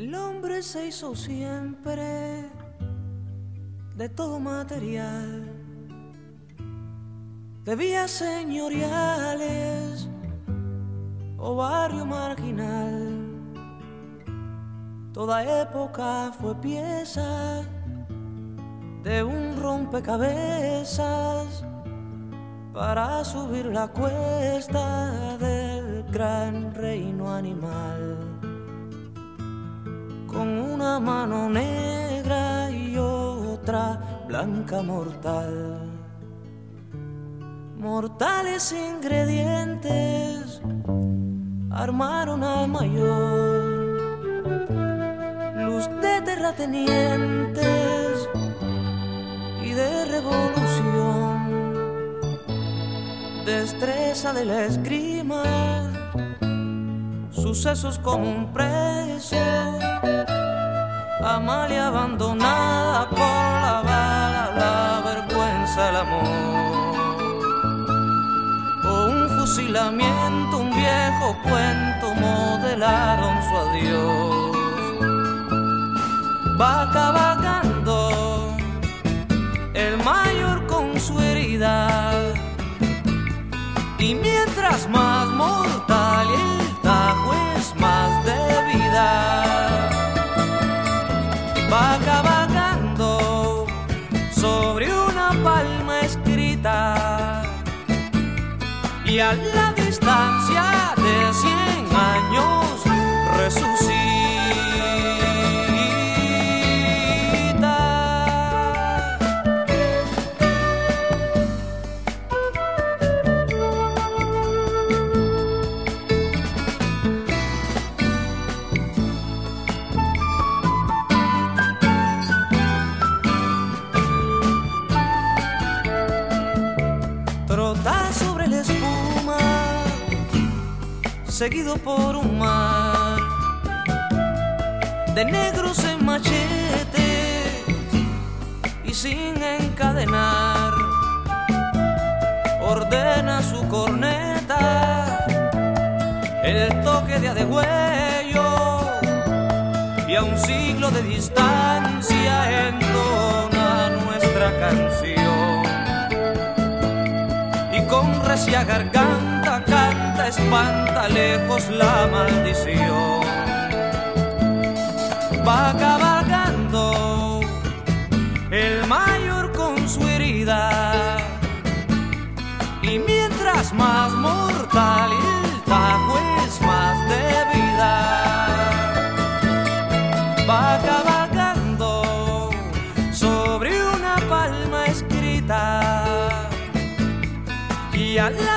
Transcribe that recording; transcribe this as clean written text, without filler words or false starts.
El hombre se hizo siempre de todo material, de vías señoriales o barrio marginal. Toda época fue pieza de un rompecabezas para subir la cuesta del gran reino animal. Con una mano negra y otra blanca mortal. Mortales ingredientes armaron al mayor. Luz de terratenientes y de revolución. Destreza de la esgrima, sucesos como un preso. Amalia abandonada por la bala, la vergüenza, el amor. O un fusilamiento, un viejo cuento, modelaron su adiós. Va cabalgando el mayor con su herida, y mientras más mortal el tajo es más de vida. Va cabalgando sobre una palma escrita, y a la distancia de 100 años resucita. Sobre la espuma, seguido por un mar de negros en machete y sin encadenar, ordena su corneta el toque de adegüello, y a un siglo de distancia entona nuestra canción. Con recia garganta canta, espanta lejos la maldición. Va cabalgando el mayor con su herida, y mientras más mortal el tajo es más de vida. Va cabalgando sobre una palma escrita, y a la